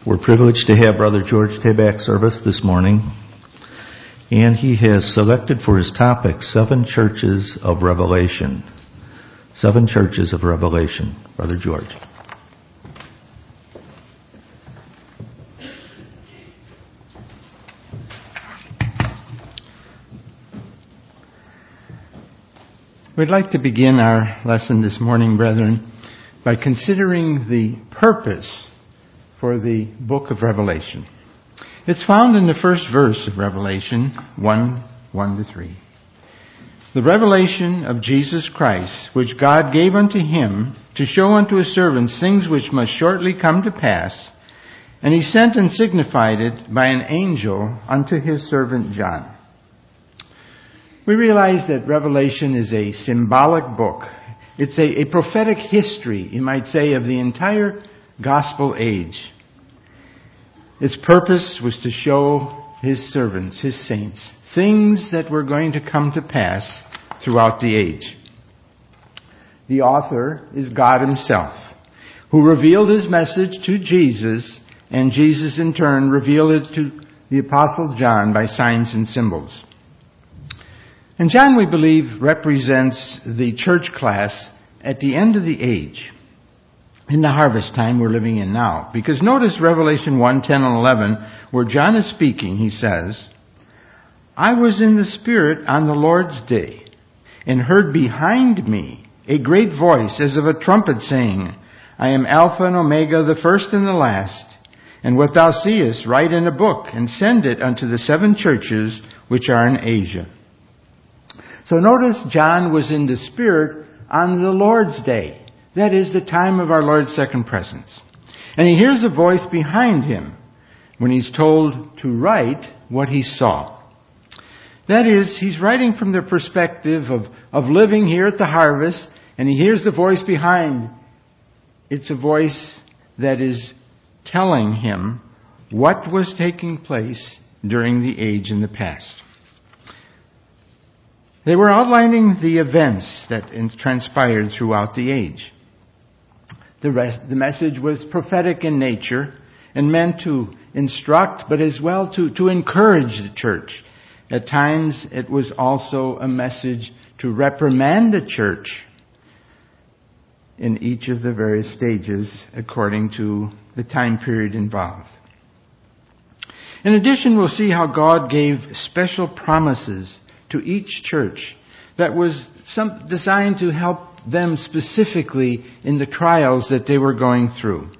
We're privileged to have Brother George Tabak service this morning, and he has selected for his topic 7 churches of Revelation. 7 churches of Revelation. Brother George. We'd like to begin our lesson this morning, brethren, by considering the purpose for the book of Revelation. It's found in the first verse of Revelation 1:1-3. The revelation of Jesus Christ, which God gave unto him to show unto his servants things which must shortly come to pass, and he sent and signified it by an angel unto his servant John. We realize that Revelation is a symbolic book. It's a prophetic history, you might say, of the entire gospel age. Its purpose was to show his servants, his saints, things that were going to come to pass throughout the age. The author is God himself, who revealed his message to Jesus, and Jesus in turn revealed it to the Apostle John by signs and symbols. And John, we believe, represents the church class at the end of the age, in the harvest time we're living in now. Because notice Revelation 1:10 and 11, where John is speaking, he says, I was in the Spirit on the Lord's day, and heard behind me a great voice as of a trumpet saying, I am Alpha and Omega, the first and the last. And what thou seest, write in a book, and send it unto the 7 churches which are in Asia. So notice John was in the Spirit on the Lord's day. That is the time of our Lord's second presence. And he hears a voice behind him when he's told to write what he saw. That is, he's writing from the perspective of living here at the harvest, and he hears the voice behind. It's a voice that is telling him what was taking place during the age in the past. They were outlining the events that transpired throughout the age. The message was prophetic in nature and meant to instruct, but as well to encourage the church. At times, it was also a message to reprimand the church in each of the various stages according to the time period involved. In addition, we'll see how God gave special promises to each church that was designed to help them specifically in the trials that they were going through.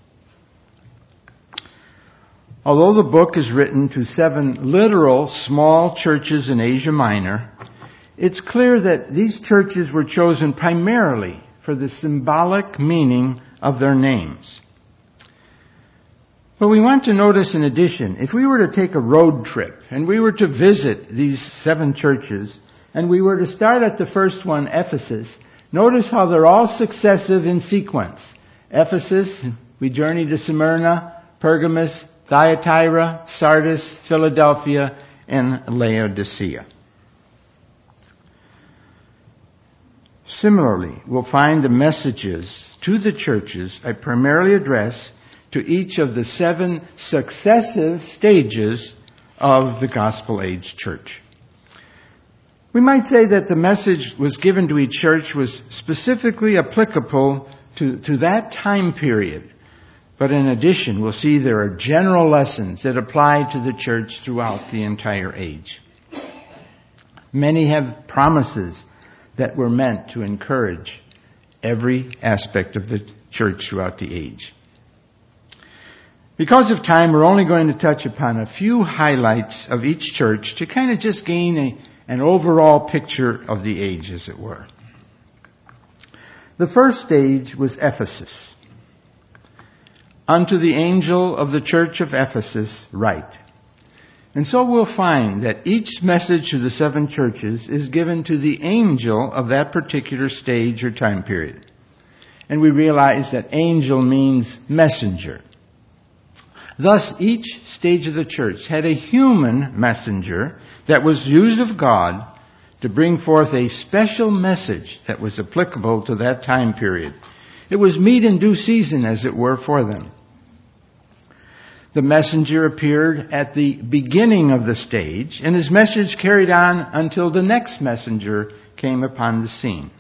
Although the book is written to 7 literal small churches in Asia Minor, it's clear that these churches were chosen primarily for the symbolic meaning of their names. But we want to notice in addition, if we were to take a road trip and we were to visit these 7 churches, and we were to start at the first one, Ephesus, notice how they're all successive in sequence. Ephesus, we journey to Smyrna, Pergamos, Thyatira, Sardis, Philadelphia, and Laodicea. Similarly, we'll find the messages to the churches I primarily address to each of the 7 successive stages of the gospel age church. We might say that the message was given to each church was specifically applicable to that time period. But in addition, we'll see there are general lessons that apply to the church throughout the entire age. Many have promises that were meant to encourage every aspect of the church throughout the age. Because of time, we're only going to touch upon a few highlights of each church to kind of just gain an overall picture of the age, as it were. The first stage was Ephesus. Unto the angel of the church of Ephesus write. And so we'll find that each message to the 7 churches is given to the angel of that particular stage or time period. And we realize that angel means messenger. Thus, each stage of the church had a human messenger that was used of God to bring forth a special message that was applicable to that time period. It was meet in due season, as it were, for them. The messenger appeared at the beginning of the stage, and his message carried on until the next messenger came upon the scene.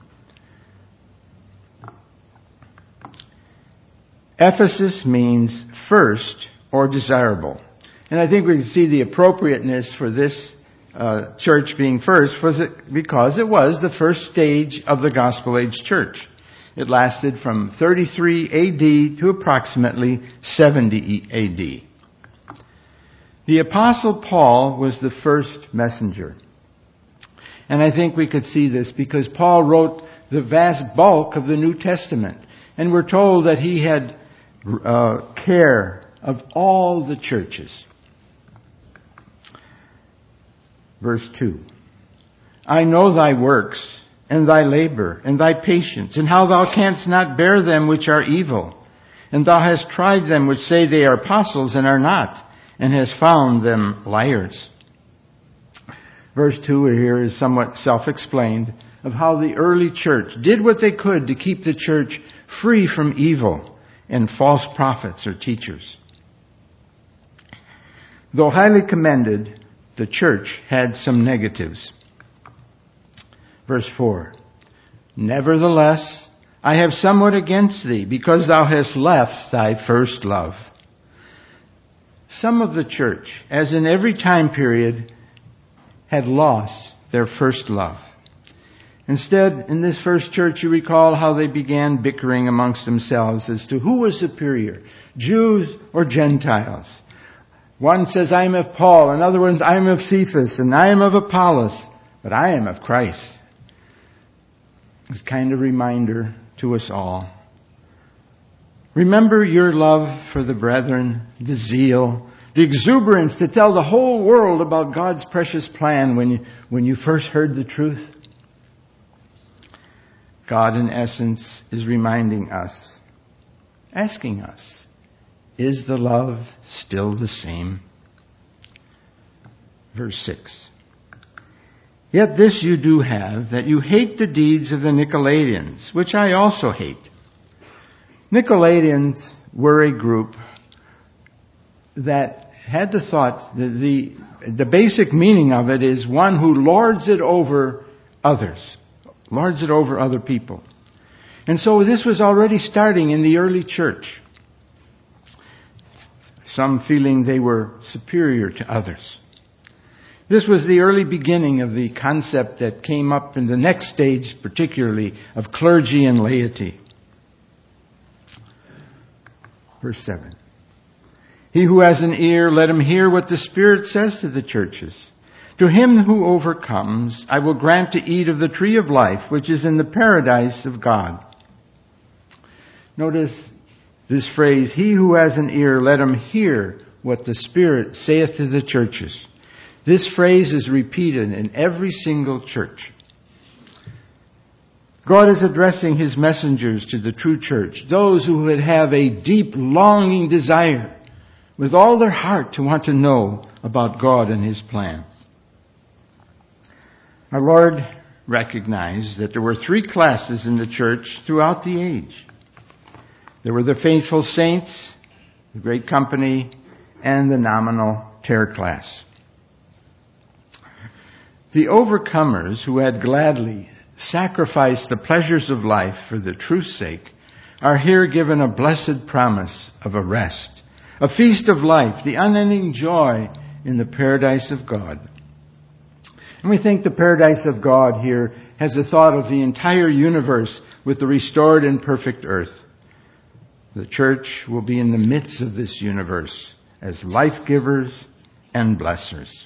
Ephesus means first or desirable. And I think we can see the appropriateness for this church being first because it was the first stage of the Gospel Age church. It lasted from 33 AD to approximately 70 AD. The Apostle Paul was the first messenger. And I think we could see this because Paul wrote the vast bulk of the New Testament. And we're told that he had care of all the churches. Verse 2. I know thy works, and thy labor, and thy patience, and how thou canst not bear them which are evil. And thou hast tried them which say they are apostles, and are not, and hast found them liars. Verse 2 here is somewhat self-explained of how the early church did what they could to keep the church free from evil and false prophets or teachers. Though highly commended, the church had some negatives. Verse 4. Nevertheless, I have somewhat against thee, because thou hast left thy first love. Some of the church, as in every time period, had lost their first love. Instead, in this first church, you recall how they began bickering amongst themselves as to who was superior, Jews or Gentiles. One says, I am of Paul. Another one says, I am of Cephas, and I am of Apollos, but I am of Christ. It's kind of a reminder to us all. Remember your love for the brethren, the zeal, the exuberance to tell the whole world about God's precious plan when you first heard the truth. God, in essence, is reminding us, asking us, is the love still the same? Verse 6. Yet this you do have, that you hate the deeds of the Nicolaitans, which I also hate. Nicolaitans were a group that had the thought, the basic meaning of it is one who lords it over others, lords it over other people. And so this was already starting in the early church. Some feeling they were superior to others. This was the early beginning of the concept that came up in the next stage, particularly of clergy and laity. Verse 7. He who has an ear, let him hear what the Spirit says to the churches. To him who overcomes, I will grant to eat of the tree of life, which is in the paradise of God. Notice this phrase, he who has an ear, let him hear what the Spirit saith to the churches. This phrase is repeated in every single church. God is addressing His messengers to the true church, those who would have a deep longing desire with all their heart to want to know about God and His plan. Our Lord recognized that there were three classes in the church throughout the age. There were the faithful saints, the great company, and the nominal terror class. The overcomers who had gladly sacrificed the pleasures of life for the truth's sake are here given a blessed promise of a rest, a feast of life, the unending joy in the paradise of God. And we think the paradise of God here has the thought of the entire universe with the restored and perfect earth. The church will be in the midst of this universe as life-givers and blessers.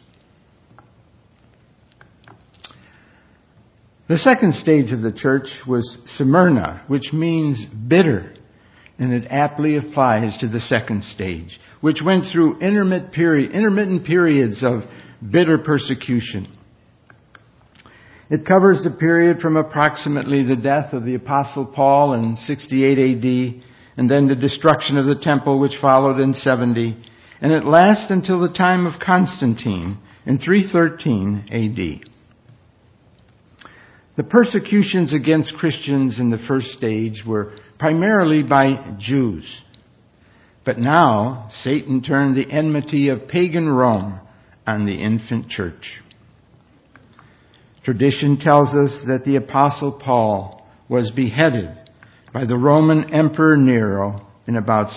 The second stage of the church was Smyrna, which means bitter, and it aptly applies to the second stage, which went through intermittent periods of bitter persecution. It covers the period from approximately the death of the Apostle Paul in 68 AD, and then the destruction of the temple, which followed in 70, and it lasts until the time of Constantine in 313 AD. The persecutions against Christians in the first stage were primarily by Jews. But now Satan turned the enmity of pagan Rome on the infant church. Tradition tells us that the Apostle Paul was beheaded by the Roman Emperor Nero in about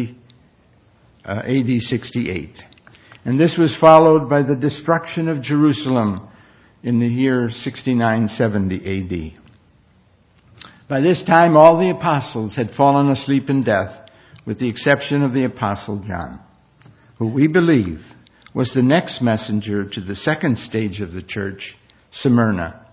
AD 68. And this was followed by the destruction of Jerusalem in the year 69-70 AD. By this time, all the apostles had fallen asleep in death, with the exception of the Apostle John, who we believe was the next messenger to the second stage of the church, Smyrna.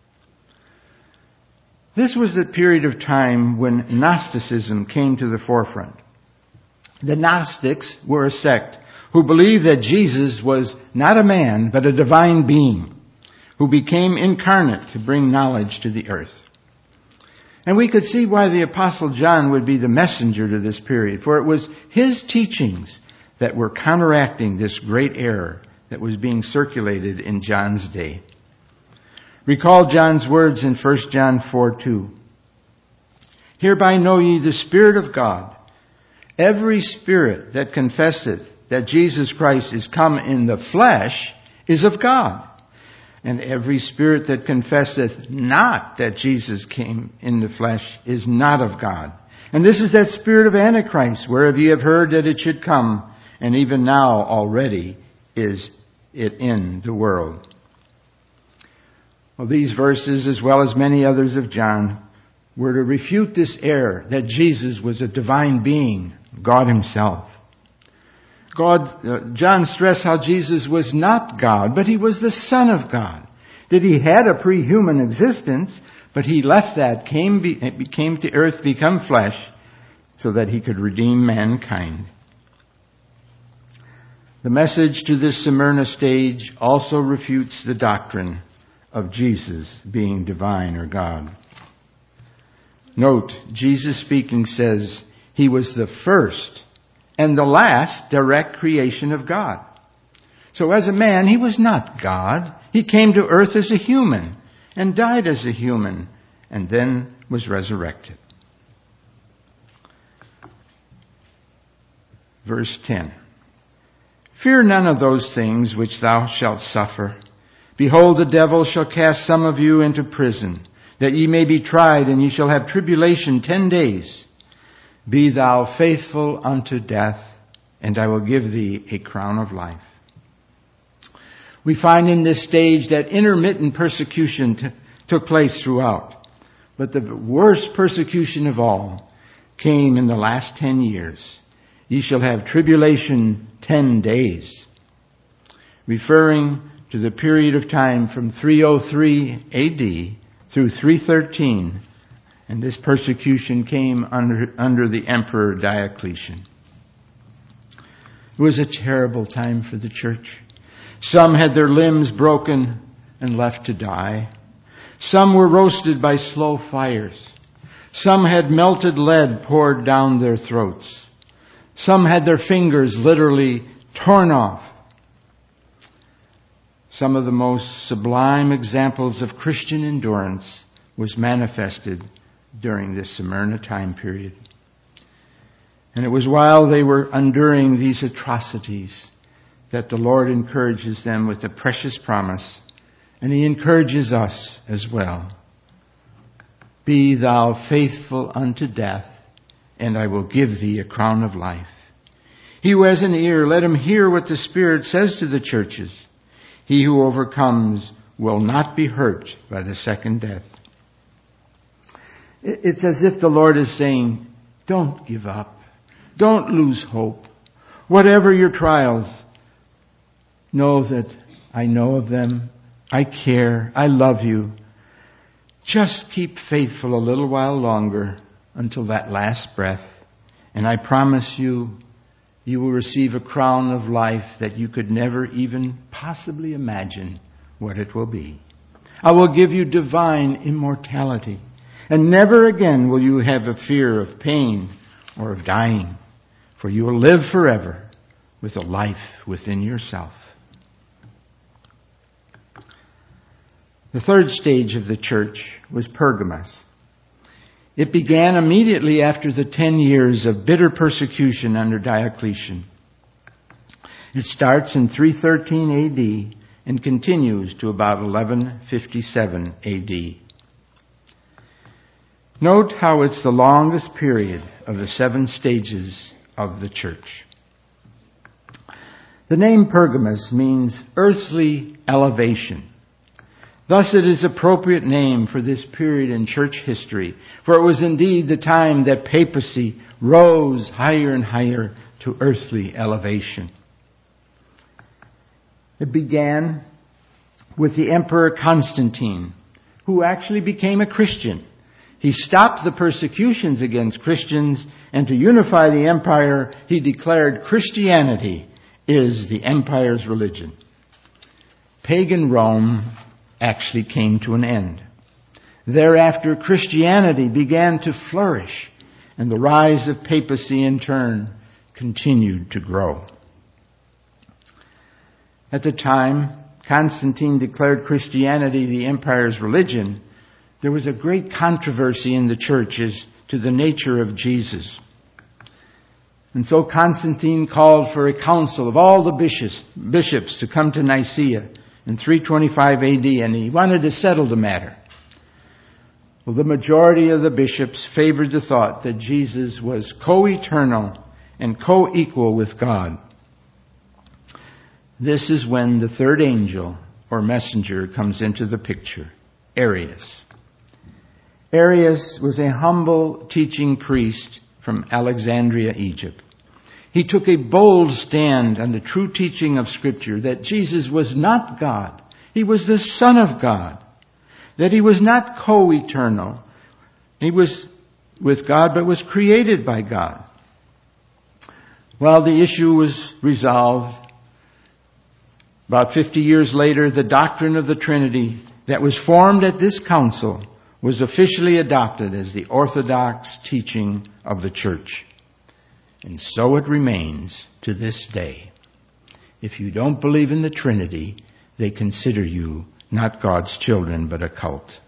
This was the period of time when Gnosticism came to the forefront. The Gnostics were a sect who believed that Jesus was not a man, but a divine being who became incarnate to bring knowledge to the earth. And we could see why the Apostle John would be the messenger to this period, for it was his teachings that were counteracting this great error that was being circulated in John's day. Recall John's words in 1 John 4:2. Hereby know ye the Spirit of God. Every spirit that confesseth that Jesus Christ is come in the flesh is of God. And every spirit that confesseth not that Jesus came in the flesh is not of God. And this is that spirit of Antichrist, whereof ye have heard that it should come, and even now already is it in the world. Well, these verses, as well as many others of John, were to refute this error that Jesus was a divine being, God himself. John stressed how Jesus was not God, but he was the Son of God. That he had a pre-human existence, but he left that, came to earth, become flesh, so that he could redeem mankind. The message to this Smyrna stage also refutes the doctrine of Jesus being divine or God. Note, Jesus speaking says he was the first and the last direct creation of God. So as a man, he was not God. He came to earth as a human and died as a human and then was resurrected. Verse 10. Fear none of those things which thou shalt suffer. Behold, the devil shall cast some of you into prison, that ye may be tried, and ye shall have tribulation 10 days. Be thou faithful unto death, and I will give thee a crown of life. We find in this stage that intermittent persecution took place throughout. But the worst persecution of all came in the last 10 years. Ye shall have tribulation 10 days. Referring to the period of time from 303 AD through 313. And this persecution came under the Emperor Diocletian. It was a terrible time for the church. Some had their limbs broken and left to die. Some were roasted by slow fires. Some had melted lead poured down their throats. Some had their fingers literally torn off. Some of the most sublime examples of Christian endurance was manifested during this Smyrna time period. And it was while they were enduring these atrocities that the Lord encourages them with a precious promise, and He encourages us as well. Be thou faithful unto death, and I will give thee a crown of life. He who has an ear, let him hear what the Spirit says to the churches. He who overcomes will not be hurt by the second death. It's as if the Lord is saying, don't give up. Don't lose hope. Whatever your trials, know that I know of them. I care. I love you. Just keep faithful a little while longer until that last breath. And I promise you, you will receive a crown of life that you could never even possibly imagine what it will be. I will give you divine immortality. And never again will you have a fear of pain or of dying, for you will live forever with a life within yourself. The third stage of the church was Pergamos. It began immediately after the 10 years of bitter persecution under Diocletian. It starts in 313 AD and continues to about 1157 AD. Note how it's the longest period of the 7 stages of the church. The name Pergamus means earthly elevation. Thus it is appropriate name for this period in church history, for it was indeed the time that papacy rose higher and higher to earthly elevation. It began with the Emperor Constantine, who actually became a Christian. He stopped the persecutions against Christians, and to unify the empire, he declared Christianity is the empire's religion. Pagan Rome actually came to an end. Thereafter, Christianity began to flourish, and the rise of papacy in turn continued to grow. At the time Constantine declared Christianity the empire's religion, there was a great controversy in the church as to the nature of Jesus. And so Constantine called for a council of all the bishops to come to Nicaea in 325 AD, and he wanted to settle the matter. Well, the majority of the bishops favored the thought that Jesus was co-eternal and co-equal with God. This is when the third angel or messenger comes into the picture, Arius. Arius was a humble teaching priest from Alexandria, Egypt. He took a bold stand on the true teaching of Scripture that Jesus was not God. He was the Son of God. That he was not co-eternal. He was with God but was created by God. Well, the issue was resolved. About 50 years later, the doctrine of the Trinity that was formed at this council was officially adopted as the orthodox teaching of the church. And so it remains to this day. If you don't believe in the Trinity, they consider you not God's children, but a cult.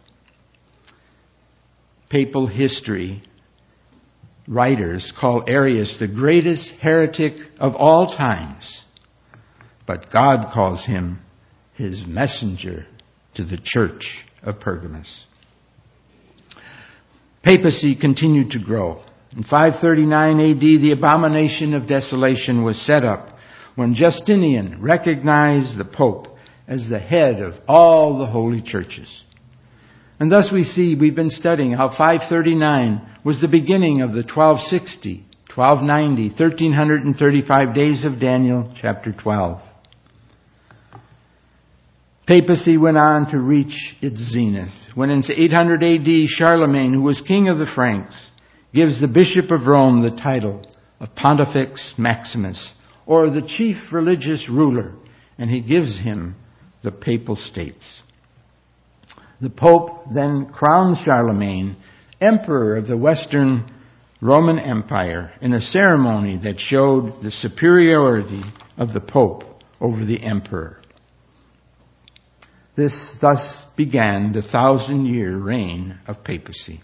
Papal history writers call Arius the greatest heretic of all times, but God calls him his messenger to the church of Pergamus. Papacy continued to grow. In 539 AD, the abomination of desolation was set up when Justinian recognized the Pope as the head of all the holy churches. And thus we've been studying how 539 was the beginning of the 1260, 1290, 1335 days of Daniel chapter 12. Papacy went on to reach its zenith when in 800 AD, Charlemagne, who was king of the Franks, gives the Bishop of Rome the title of Pontifex Maximus, or the chief religious ruler, and he gives him the papal states. The Pope then crowns Charlemagne emperor of the Western Roman Empire in a ceremony that showed the superiority of the Pope over the emperor. This thus began the 1,000-year reign of papacy.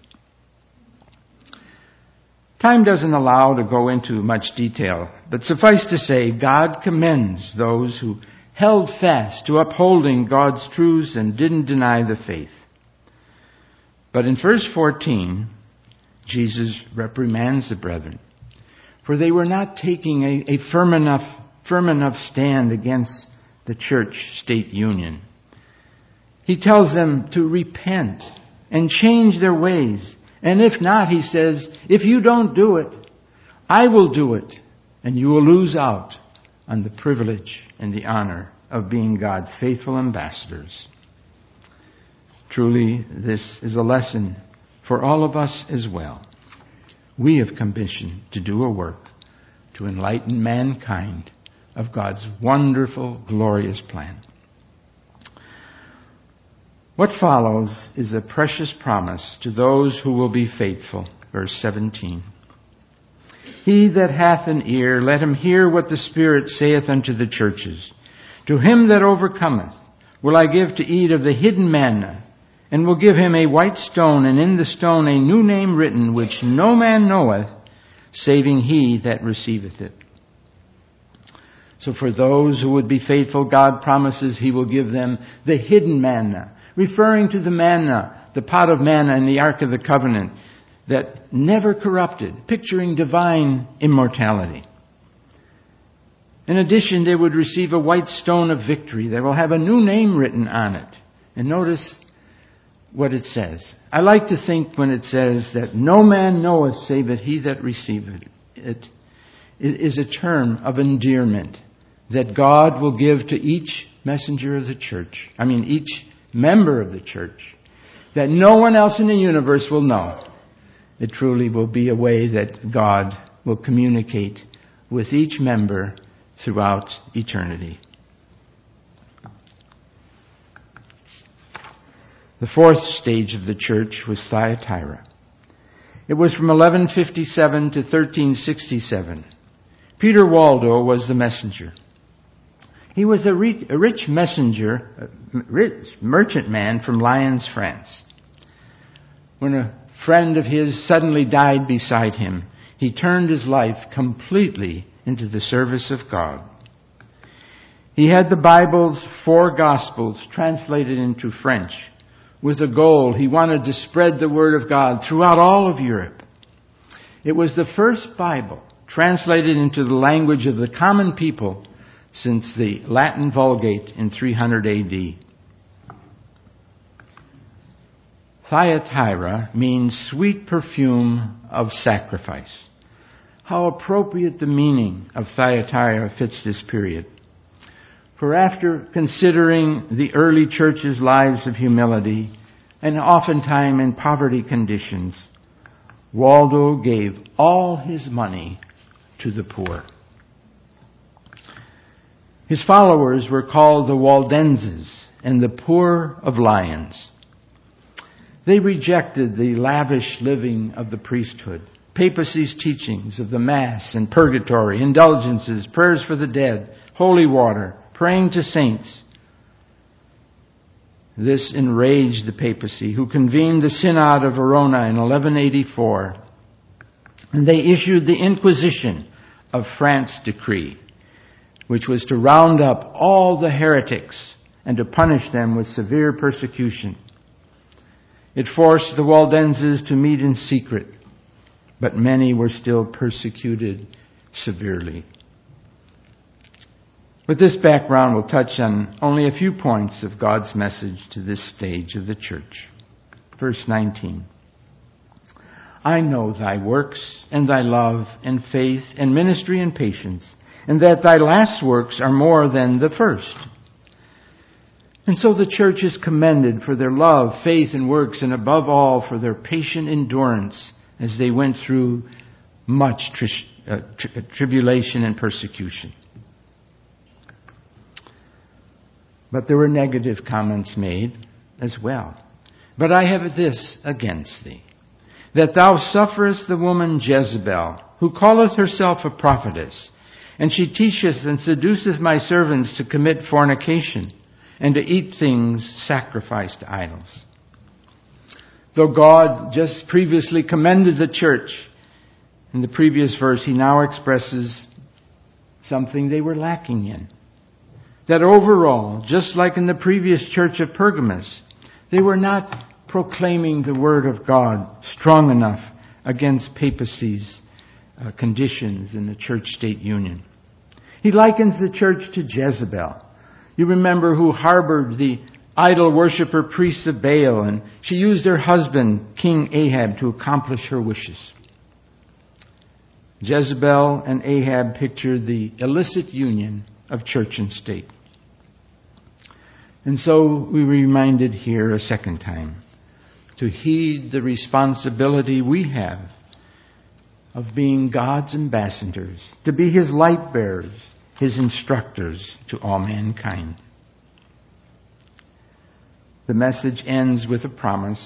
Time doesn't allow to go into much detail, but suffice to say, God commends those who held fast to upholding God's truths and didn't deny the faith. But in verse 14, Jesus reprimands the brethren, for they were not taking a firm enough stand against the church-state union. He tells them to repent and change their ways. And if not, he says, if you don't do it, I will do it. And you will lose out on the privilege and the honor of being God's faithful ambassadors. Truly, this is a lesson for all of us as well. We have commissioned to do a work to enlighten mankind of God's wonderful, glorious plan. What follows is a precious promise to those who will be faithful. Verse 17. He that hath an ear, let him hear what the Spirit saith unto the churches. To him that overcometh will I give to eat of the hidden manna, and will give him a white stone, and in the stone a new name written, which no man knoweth, saving he that receiveth it. So for those who would be faithful, God promises he will give them the hidden manna, referring to the manna, the pot of manna in the Ark of the Covenant, that never corrupted, picturing divine immortality. In addition, they would receive a white stone of victory. They will have a new name written on it. And notice what it says. I like to think when it says that no man knoweth save that he that receiveth it. It is a term of endearment that God will give to each messenger of the church. Each member of the church. That no one else in the universe will know. It truly will be a way that God will communicate with each member throughout eternity. The fourth stage of the church was Thyatira. It was from 1157 to 1367. Peter Waldo was the messenger. He was a rich merchant man from Lyons, France. When a friend of his suddenly died beside him, he turned his life completely into the service of God. He had the Bible's 4 Gospels translated into French with a goal. He wanted to spread the Word of God throughout all of Europe. It was the first Bible translated into the language of the common people since the Latin Vulgate in 300 A.D. Thyatira means sweet perfume of sacrifice. How appropriate the meaning of Thyatira fits this period. For after considering the early church's lives of humility and oftentimes in poverty conditions, Waldo gave all his money to the poor. His followers were called the Waldenses and the poor of Lyons. They rejected the lavish living of the priesthood, papacy's teachings of the Mass and purgatory, indulgences, prayers for the dead, holy water, praying to saints. This enraged the papacy, who convened the Synod of Verona in 1184, and they issued the Inquisition of France decree, which was to round up all the heretics and to punish them with severe persecution. It forced the Waldenses to meet in secret, but many were still persecuted severely. With this background, we'll touch on only a few points of God's message to this stage of the church. Verse 19. I know thy works and thy love and faith and ministry and patience, and that thy last works are more than the first. And so the church is commended for their love, faith, and works, and above all for their patient endurance as they went through much tribulation and persecution. But there were negative comments made as well. But I have this against thee, that thou sufferest the woman Jezebel, who calleth herself a prophetess, and she teacheth and seduceth my servants to commit fornication, and to eat things sacrificed to idols. Though God just previously commended the church, in the previous verse he now expresses something they were lacking in. That overall, just like in the previous church of Pergamos, they were not proclaiming the word of God strong enough against papacy's conditions in the church-state union. He likens the church to Jezebel. You remember who harbored the idol worshiper priests of Baal, and she used her husband, King Ahab, to accomplish her wishes. Jezebel and Ahab pictured the illicit union of church and state. And so we reminded here a second time to heed the responsibility we have of being God's ambassadors, to be His light bearers, His instructors to all mankind. The message ends with a promise.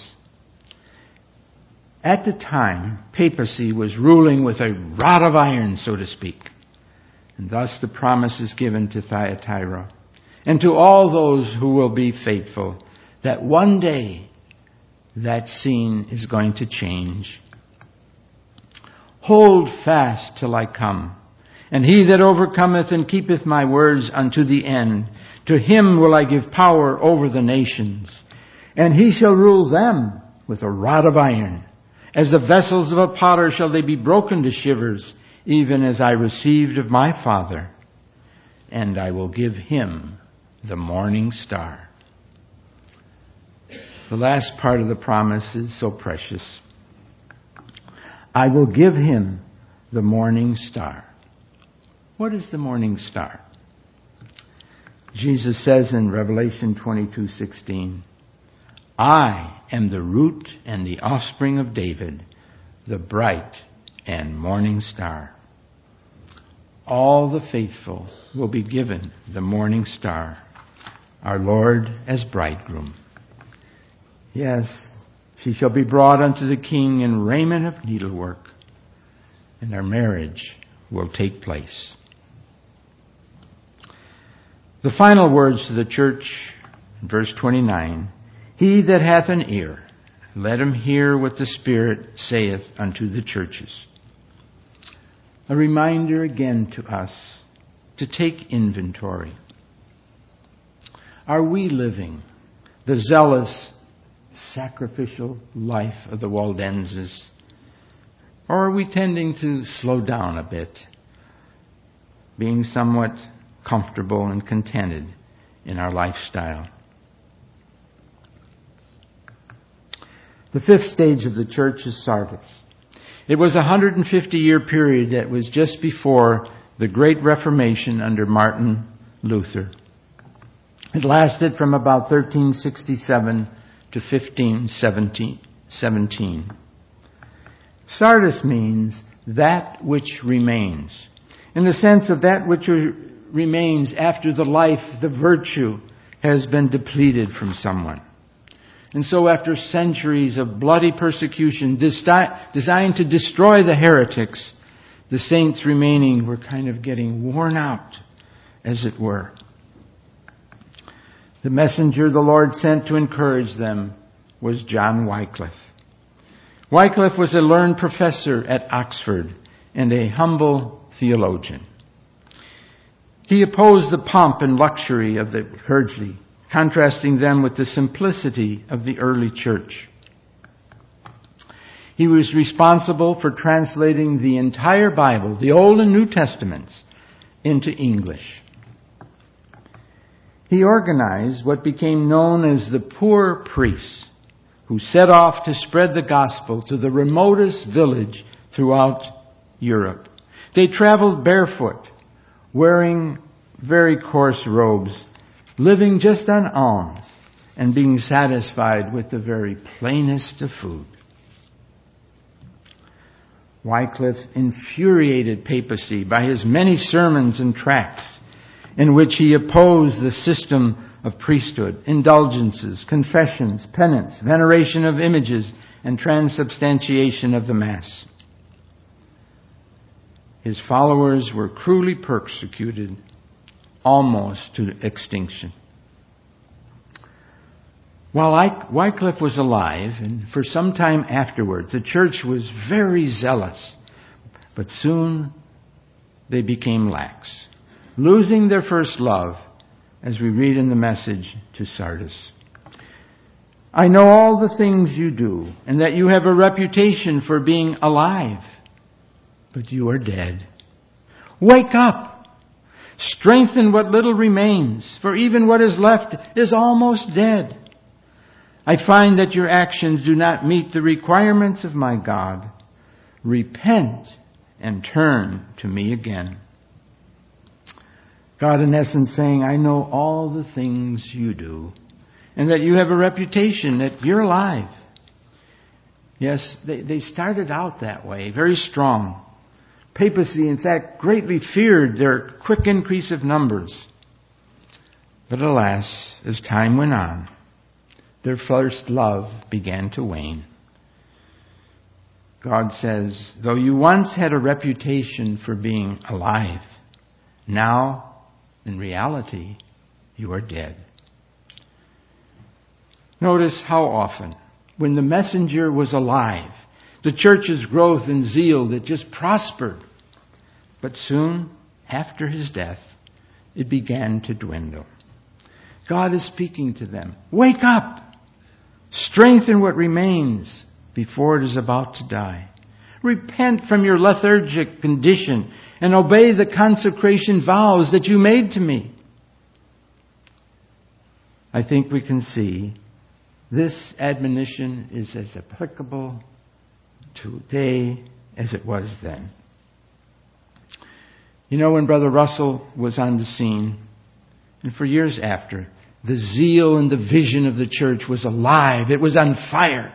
At the time, papacy was ruling with a rod of iron, so to speak. And thus the promise is given to Thyatira and to all those who will be faithful, that one day that scene is going to change. Hold fast till I come. And he that overcometh and keepeth my words unto the end, to him will I give power over the nations. And he shall rule them with a rod of iron. As the vessels of a potter shall they be broken to shivers, even as I received of my Father. And I will give him the morning star. The last part of the promise is so precious. I will give him the morning star. What is the morning star? Jesus says in Revelation 22:16, I am the root and the offspring of David, the bright and morning star. All the faithful will be given the morning star, our Lord as bridegroom. Yes, she shall be brought unto the King in raiment of needlework, and our marriage will take place. The final words to the church, verse 29, He that hath an ear, let him hear what the Spirit saith unto the churches. A reminder again to us to take inventory. Are we living the zealous, sacrificial life of the Waldenses? Or are we tending to slow down a bit, being somewhat comfortable and contented in our lifestyle? The fifth stage of the church is Sardis. It was a 150-year period that was just before the Great Reformation under Martin Luther. It lasted from about 1367 to 1517. Sardis means that which remains, in the sense of that which remains after the life, the virtue, has been depleted from someone. And so after centuries of bloody persecution designed to destroy the heretics, the saints remaining were kind of getting worn out, as it were. The messenger the Lord sent to encourage them was John Wycliffe. Wycliffe was a learned professor at Oxford and a humble theologian. He opposed the pomp and luxury of the clergy, contrasting them with the simplicity of the early church. He was responsible for translating the entire Bible, the Old and New Testaments, into English. He organized what became known as the Poor Priests, who set off to spread the gospel to the remotest village throughout Europe. They traveled barefoot, wearing very coarse robes, living just on alms, and being satisfied with the very plainest of food. Wycliffe infuriated papacy by his many sermons and tracts in which he opposed the system of priesthood, indulgences, confessions, penance, veneration of images, and transubstantiation of the Mass. His followers were cruelly persecuted, almost to extinction. While Wycliffe was alive, and for some time afterwards, the church was very zealous, but soon they became lax, losing their first love, as we read in the message to Sardis. I know all the things you do, and that you have a reputation for being alive, but you are dead. Wake up! Strengthen what little remains, for even what is left is almost dead. I find that your actions do not meet the requirements of my God. Repent and turn to me again. God, in essence, saying, I know all the things you do, and that you have a reputation, that you're alive. Yes, they started out that way, very strong. Papacy, in fact, greatly feared their quick increase of numbers. But alas, as time went on, their first love began to wane. God says, though you once had a reputation for being alive, now, in reality, you are dead. Notice how often when the messenger was alive. The church's growth and zeal that just prospered. But soon after his death, it began to dwindle. God is speaking to them. Wake up! Strengthen what remains before it is about to die. Repent from your lethargic condition and obey the consecration vows that you made to me. I think we can see this admonition is as applicable today as it was then. You know, when Brother Russell was on the scene, and for years after, the zeal and the vision of the church was alive. It was on fire.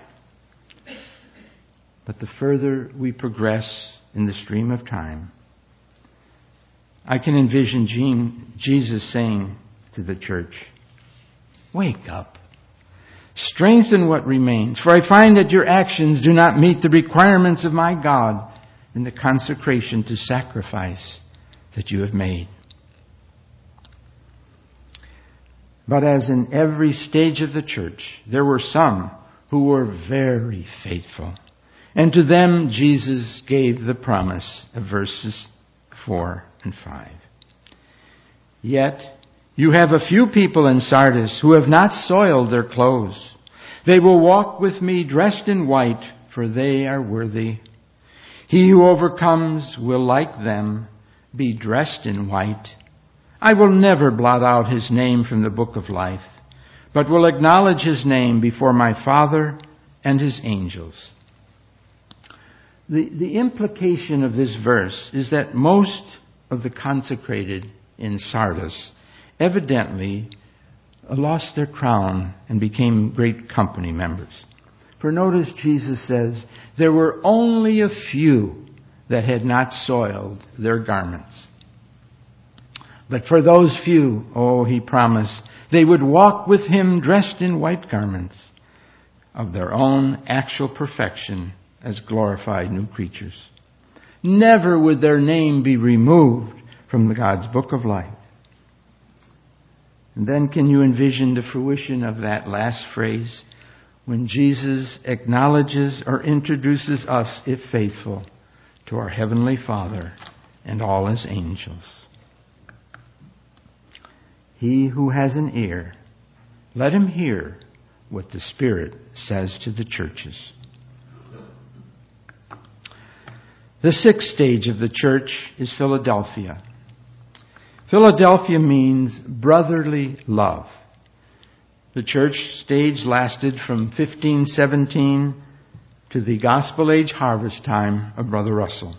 But the further we progress in the stream of time, I can envision Jesus saying to the church, wake up. Strengthen what remains, for I find that your actions do not meet the requirements of my God in the consecration to sacrifice that you have made. But as in every stage of the church, there were some who were very faithful. And to them Jesus gave the promise of verses 4 and 5. Yet you have a few people in Sardis who have not soiled their clothes. They will walk with me dressed in white, for they are worthy. He who overcomes will, like them, be dressed in white. I will never blot out his name from the book of life, but will acknowledge his name before my Father and his angels. The implication of this verse is that most of the consecrated in Sardis evidently lost their crown and became great company members. For notice Jesus says, there were only a few that had not soiled their garments. But for those few, he promised, they would walk with him dressed in white garments of their own actual perfection as glorified new creatures. Never would their name be removed from God's book of life. And then can you envision the fruition of that last phrase when Jesus acknowledges or introduces us, if faithful, to our Heavenly Father and all His angels? He who has an ear, let him hear what the Spirit says to the churches. The sixth stage of the church is Philadelphia. Philadelphia means brotherly love. The church stage lasted from 1517 to the Gospel Age harvest time of Brother Russell.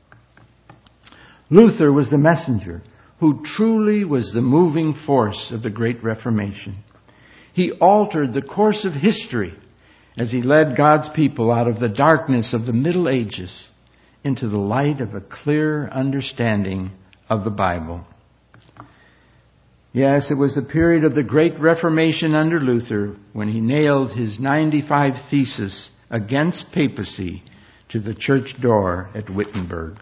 Luther was the messenger who truly was the moving force of the Great Reformation. He altered the course of history as he led God's people out of the darkness of the Middle Ages into the light of a clear understanding of the Bible. Yes, it was the period of the Great Reformation under Luther when he nailed his 95 Theses against papacy to the church door at Wittenberg.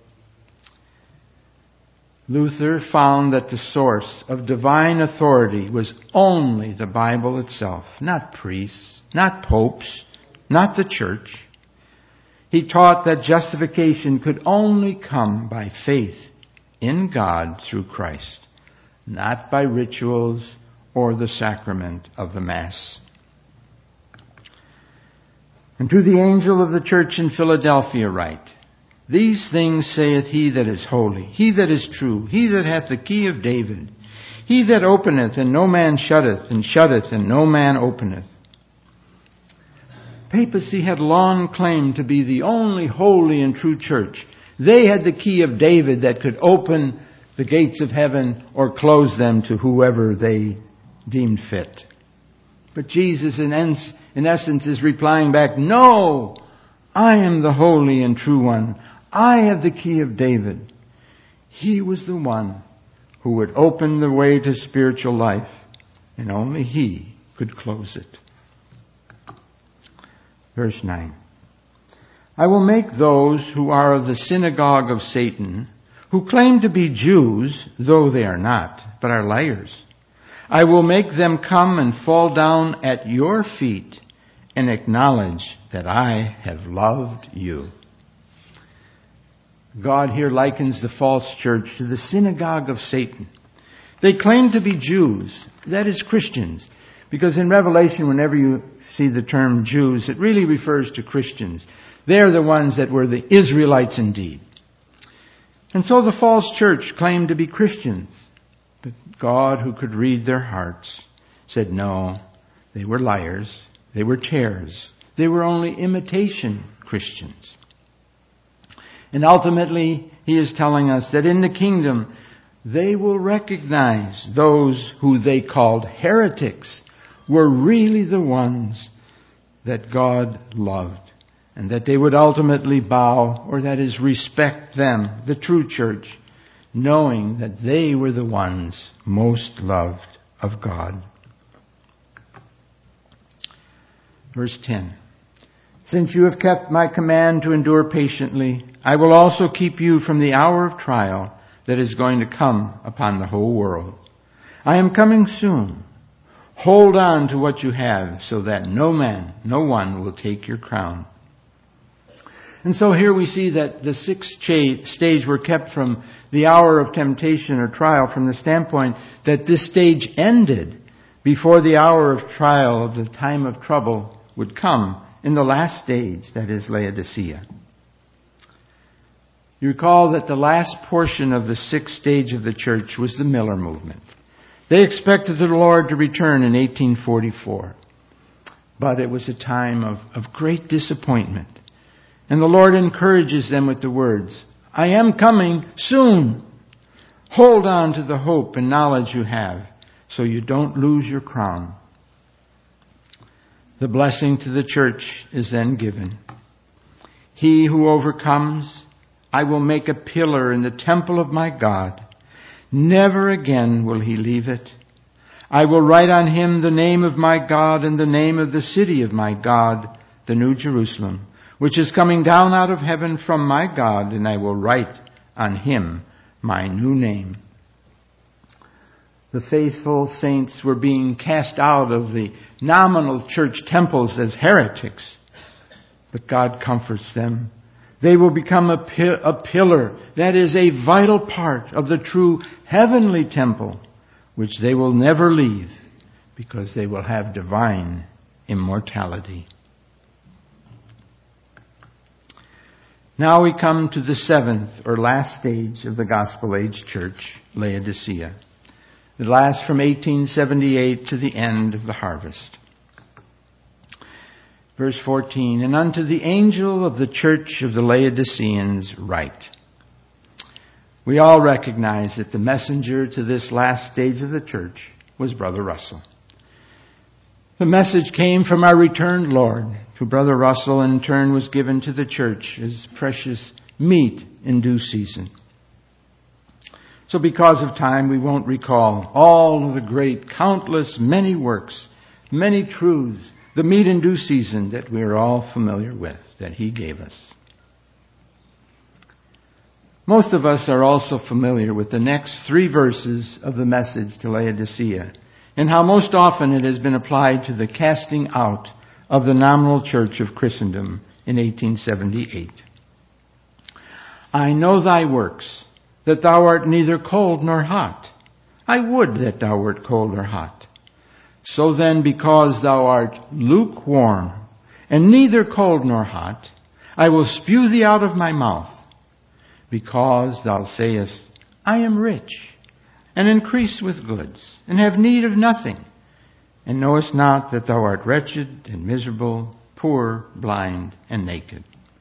Luther found that the source of divine authority was only the Bible itself, not priests, not popes, not the church. He taught that justification could only come by faith in God through Christ, not by rituals or the sacrament of the Mass. And to the angel of the church in Philadelphia write, these things saith he that is holy, he that is true, he that hath the key of David, he that openeth and no man shutteth, and shutteth and no man openeth. Papacy had long claimed to be the only holy and true church. They had the key of David that could open the gates of heaven or close them to whoever they deemed fit. But Jesus in essence is replying back, no, I am the holy and true one. I have the key of David. He was the one who would open the way to spiritual life, and only He could close it. Verse 9. I will make those who are of the synagogue of Satan, who claim to be Jews, though they are not, but are liars. I will make them come and fall down at your feet and acknowledge that I have loved you. God here likens the false church to the synagogue of Satan. They claim to be Jews, that is Christians, because in Revelation, whenever you see the term Jews, it really refers to Christians. They're the ones that were the Israelites indeed. And so the false church claimed to be Christians. But God, who could read their hearts, said no, they were liars, they were tares, they were only imitation Christians. And ultimately, He is telling us that in the kingdom, they will recognize those who they called heretics were really the ones that God loved, and that they would ultimately bow, or that is, respect them, the true church, knowing that they were the ones most loved of God. Verse 10. Since you have kept my command to endure patiently, I will also keep you from the hour of trial that is going to come upon the whole world. I am coming soon. Hold on to what you have so that no one will take your crown. And so here we see that the sixth stage were kept from the hour of temptation or trial from the standpoint that this stage ended before the hour of trial of the time of trouble would come in the last stage, that is Laodicea. You recall that the last portion of the sixth stage of the church was the Miller movement. They expected the Lord to return in 1844. But it was a time of great disappointment. And the Lord encourages them with the words, I am coming soon. Hold on to the hope and knowledge you have so you don't lose your crown. The blessing to the church is then given. He who overcomes, I will make a pillar in the temple of my God. Never again will he leave it. I will write on him the name of my God and the name of the city of my God, the New Jerusalem, which is coming down out of heaven from my God, and I will write on him my new name. The faithful saints were being cast out of the nominal church temples as heretics, but God comforts them. They will become a pillar, that is a vital part of the true heavenly temple, which they will never leave because they will have divine immortality. Now we come to the seventh or last stage of the Gospel Age church, Laodicea. It lasts from 1878 to the end of the harvest. Verse 14, and unto the angel of the church of the Laodiceans write. We all recognize that the messenger to this last stage of the church was Brother Russell. The message came from our returned Lord, to Brother Russell, and in turn was given to the church as precious meat in due season. So because of time, we won't recall all of the great, countless, many works, many truths, the meat in due season that we are all familiar with, that he gave us. Most of us are also familiar with the next 3 verses of the message to Laodicea, and how most often it has been applied to the casting out of the nominal church of Christendom in 1878. I know thy works, that thou art neither cold nor hot. I would that thou wert cold or hot. So then, because thou art lukewarm, and neither cold nor hot, I will spew thee out of my mouth, because thou sayest, I am rich, and increase with goods, and have need of nothing, and knowest not that thou art wretched and miserable, poor, blind, and naked.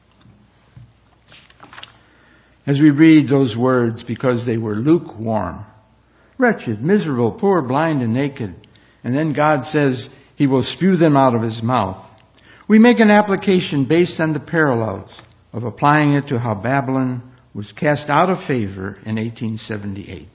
As we read those words, because they were lukewarm, wretched, miserable, poor, blind, and naked, and then God says he will spew them out of his mouth, we make an application based on the parallels of applying it to how Babylon was cast out of favor in 1878.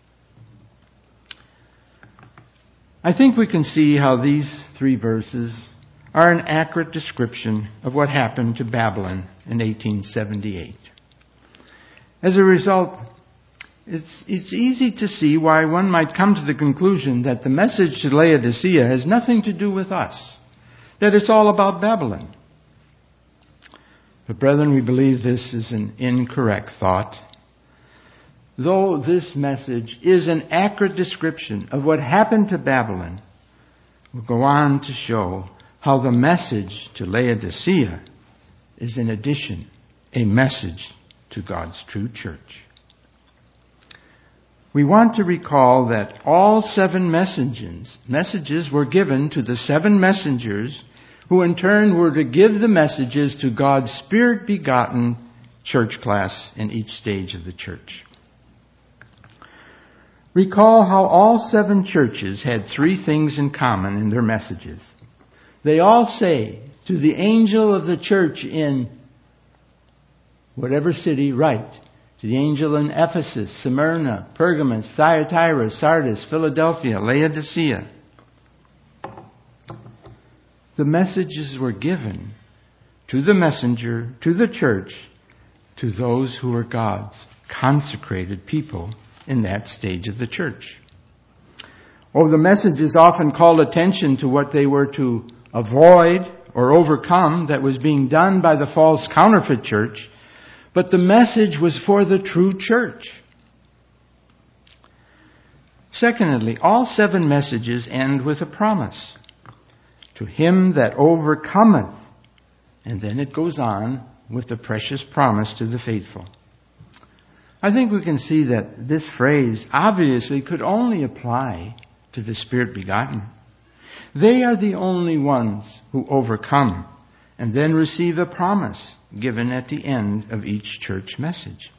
I think we can see how these 3 verses are an accurate description of what happened to Babylon in 1878. As a result, it's easy to see why one might come to the conclusion that the message to Laodicea has nothing to do with us. that it's all about Babylon. But brethren, we believe this is an incorrect thought. Though this message is an accurate description of what happened to Babylon, we'll go on to show how the message to Laodicea is in addition a message to God's true church. We want to recall that all 7 messages were given to the 7 messengers who in turn were to give the messages to God's Spirit-begotten church class in each stage of the church. Recall how all 7 churches had 3 things in common in their messages. They all say to the angel of the church in whatever city, write. To the angel in Ephesus, Smyrna, Pergamos, Thyatira, Sardis, Philadelphia, Laodicea. The messages were given to the messenger, to the church, to those who were God's consecrated people in that stage of the church. The messages often called attention to what they were to avoid or overcome that was being done by the false counterfeit church, but the message was for the true church. Secondly, all 7 messages end with a promise. To him that overcometh. And then it goes on with the precious promise to the faithful. I think we can see that this phrase obviously could only apply to the Spirit-begotten. They are the only ones who overcome and then receive a promise given at the end of each church message.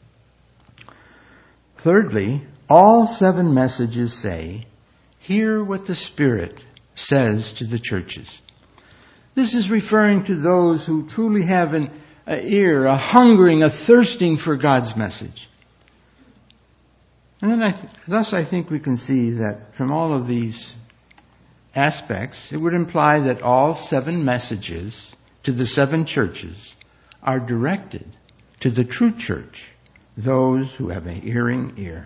Thirdly, all 7 messages say, hear what the Spirit says to the churches. This is referring to those who truly have an ear, a hungering, a thirsting for God's message. And then thus I think we can see that from all of these aspects, it would imply that all 7 messages to the 7 churches are directed to the true church, those who have a hearing ear.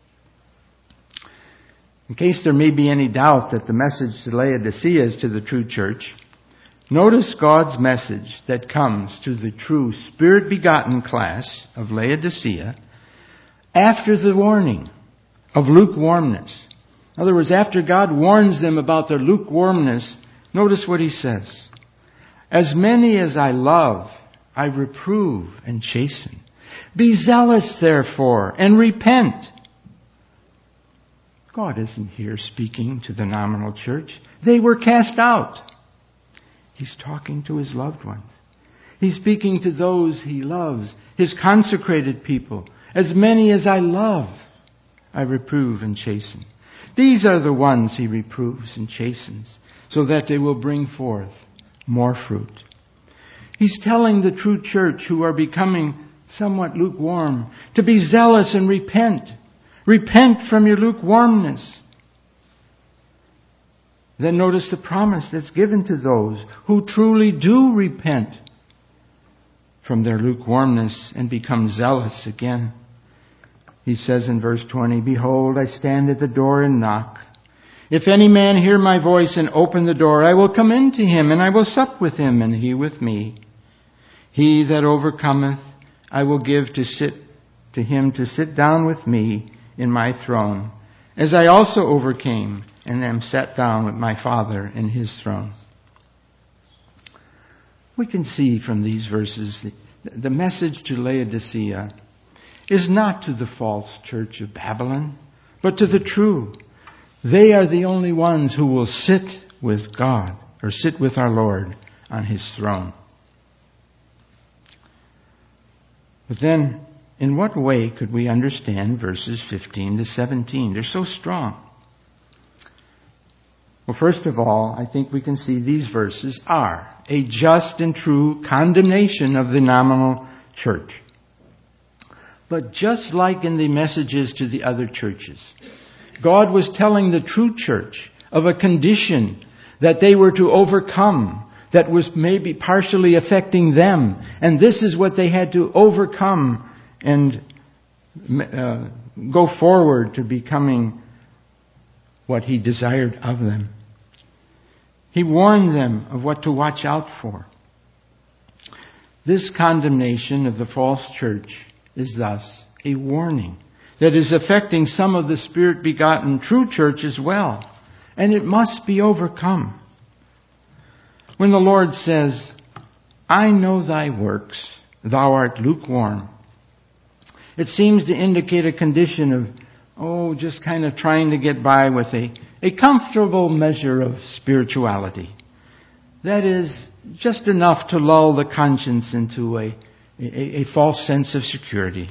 In case there may be any doubt that the message to Laodicea is to the true church, notice God's message that comes to the true Spirit-begotten class of Laodicea after the warning of lukewarmness. In other words, after God warns them about their lukewarmness, notice what he says. As many as I love, I reprove and chasten. Be zealous, therefore, and repent. God isn't here speaking to the nominal church. They were cast out. He's talking to his loved ones. He's speaking to those he loves, his consecrated people. As many as I love, I reprove and chasten. These are the ones he reproves and chastens, so that they will bring forth more fruit. He's telling the true church who are becoming somewhat lukewarm to be zealous and repent. Repent from your lukewarmness. Then notice the promise that's given to those who truly do repent from their lukewarmness and become zealous again. He says in verse 20, Behold, I stand at the door and knock. If any man hear my voice and open the door, I will come in to him, and I will sup with him, and he with me. He that overcometh, I will give to him to sit down with me in my throne, as I also overcame and am sat down with my Father in his throne. We can see from these verses the message to Laodicea is not to the false church of Babylon, but to the true. They are the only ones who will sit with God, or sit with our Lord on his throne. But then, in what way could we understand verses 15 to 17? They're so strong. Well, first of all, I think we can see these verses are a just and true condemnation of the nominal church. But just like in the messages to the other churches, God was telling the true church of a condition that they were to overcome, that was maybe partially affecting them. And this is what they had to overcome and go forward to becoming what he desired of them. He warned them of what to watch out for. This condemnation of the false church is thus a warning that is affecting some of the Spirit-begotten true church as well, and it must be overcome. When the Lord says, "I know thy works, thou art lukewarm," it seems to indicate a condition of, just kind of trying to get by with a comfortable measure of spirituality. That is just enough to lull the conscience into a false sense of security.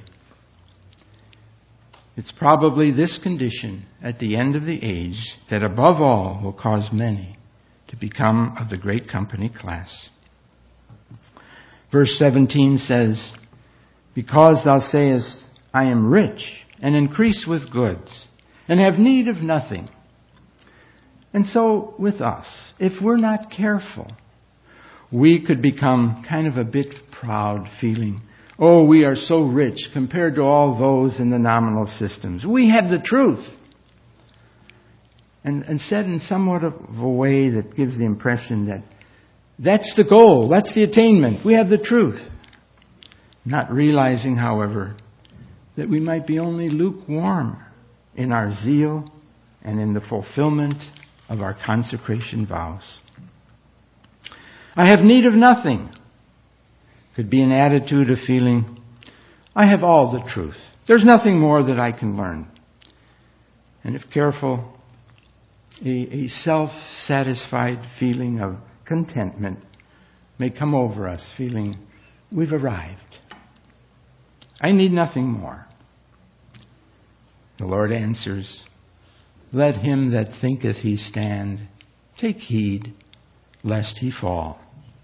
It's probably this condition at the end of the age that above all will cause many to become of the great company class. Verse 17 says, "Because thou sayest, I am rich, and increase with goods, and have need of nothing." And so with us, if we're not careful, we could become kind of a bit proud, feeling, we are so rich compared to all those in the nominal systems. We have the truth. And said in somewhat of a way that gives the impression that that's the goal, that's the attainment. We have the truth. Not realizing, however, that we might be only lukewarm in our zeal and in the fulfillment of our consecration vows. I have need of nothing could be an attitude of feeling, I have all the truth. There's nothing more that I can learn. And if careful, a self-satisfied feeling of contentment may come over us, feeling we've arrived. I need nothing more. The Lord answers, "Let him that thinketh he stand take heed lest he fall."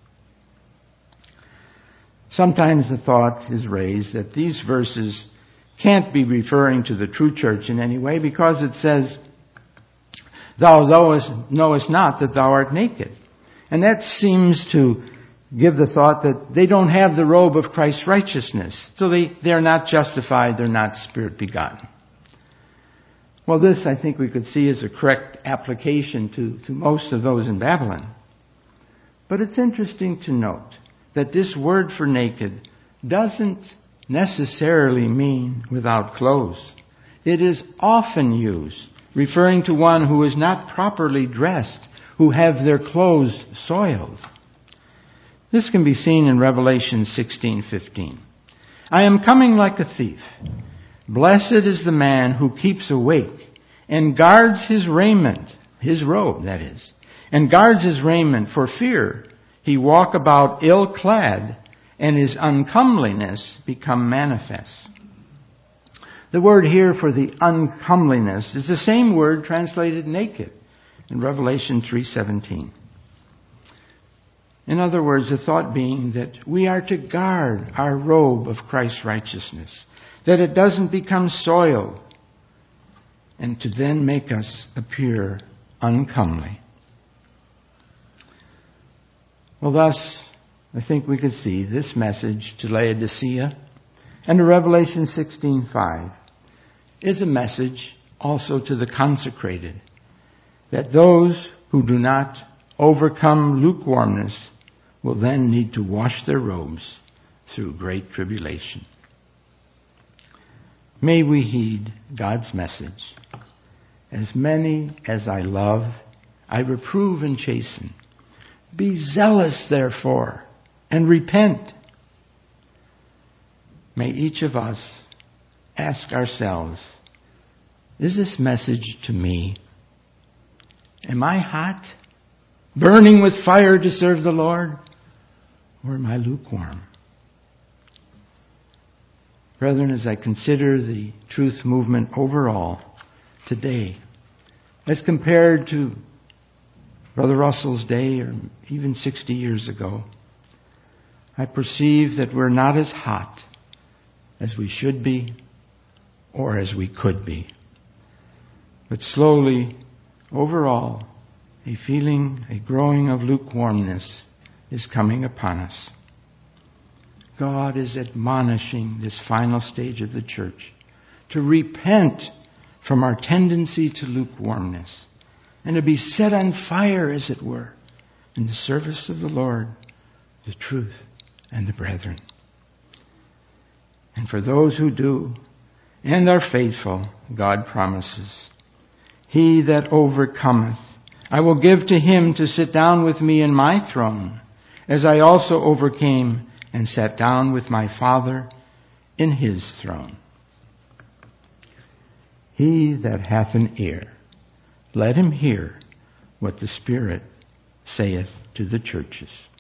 Sometimes the thought is raised that these verses can't be referring to the true church in any way because it says, "Thou knowest not that thou art naked." And that seems to give the thought that they don't have the robe of Christ's righteousness. So they're not justified, they're not Spirit-begotten. Well, this I think we could see as a correct application to most of those in Babylon. But it's interesting to note that this word for naked doesn't necessarily mean without clothes. It is often used, referring to one who is not properly dressed, who have their clothes soiled. This can be seen in Revelation 16:15. "I am coming like a thief. Blessed is the man who keeps awake and guards his raiment," his robe, that is, "and guards his raiment for fear he walk about ill-clad and his uncomeliness become manifest." The word here for the uncomeliness is the same word translated naked in Revelation 3:17. In other words, the thought being that we are to guard our robe of Christ's righteousness, that it doesn't become soiled, and to then make us appear uncomely. Well, thus, I think we could see this message to Laodicea and to Revelation 16:5 is a message also to the consecrated, that those who do not overcome lukewarmness will then need to wash their robes through great tribulation. May we heed God's message. "As many as I love, I reprove and chasten. Be zealous, therefore, and repent." May each of us ask ourselves, is this message to me? Am I hot, burning with fire to serve the Lord? Or am I lukewarm? Brethren, as I consider the truth movement overall today, as compared to Brother Russell's day or even 60 years ago, I perceive that we're not as hot as we should be or as we could be. But slowly, overall, a feeling, a growing of lukewarmness is coming upon us. God is admonishing this final stage of the church to repent from our tendency to lukewarmness and to be set on fire, as it were, in the service of the Lord, the truth, and the brethren. And for those who do and are faithful, God promises, he that overcometh, I will give to him to sit down with me in my throne, as I also overcame and sat down with my Father in his throne. He that hath an ear, let him hear what the Spirit saith to the churches.